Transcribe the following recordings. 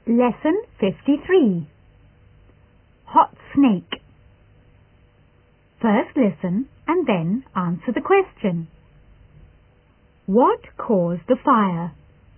Lesson 53. Hot snake. First listen and then answer the question. What caused the fire?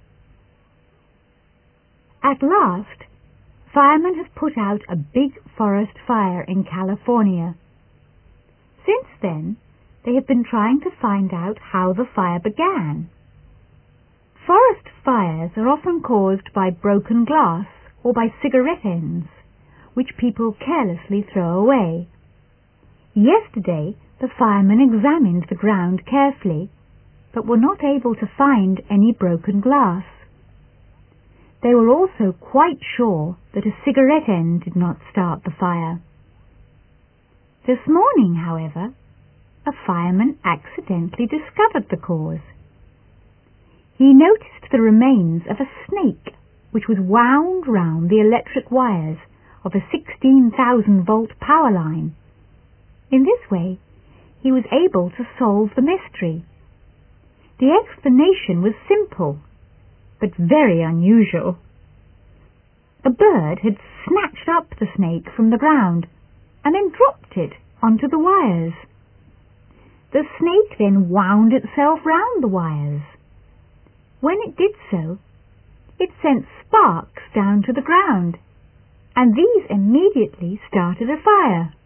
At last, firemen have put out a big forest fire in California. Since then, they have been trying to find out how the fire began. Forest fires are often caused by broken glass or by cigarette ends, which people carelessly throw away. Yesterday, the firemen examined the ground carefully, but were not able to find any broken glass. They were also quite sure that a cigarette end did not start the fire. This morning, however, a fireman accidentally discovered the cause. He noticed the remains of a snake which was wound round the electric wires of a 16,000-volt power line. In this way, he was able to solve the mystery. The explanation was simple, but very unusual. A bird had snatched up the snake from the ground and then dropped it onto the wires. The snake then wound itself round the wires. When it did so, it sent sparks down to the ground, and these immediately started a fire.